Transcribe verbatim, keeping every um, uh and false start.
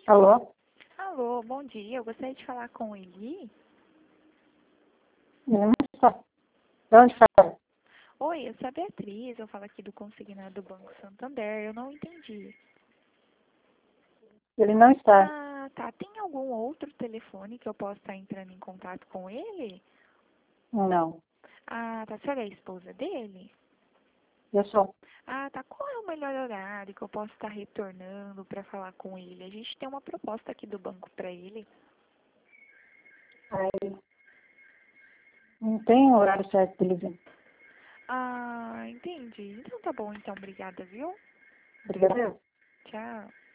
Alô? Alô, bom dia. Eu gostaria de falar com o Eli. Ele não está. De onde fala? Oi, eu sou a Beatriz. Eu falo aqui do consignado do Banco Santander. Eu não entendi. Ele não está. Ah, tá. Tem algum outro telefone que eu possa estar entrando em contato com ele? Não. Ah, tá. A senhora é a esposa dele? Eu sou. Ah, tá. Qual é o melhor horário que eu posso estar retornando para falar com ele? A gente tem uma proposta aqui do banco para ele. Aí, não tem horário certo dele vir. Ah, entendi. Então tá bom, então. Obrigada, viu? Obrigada. Tchau.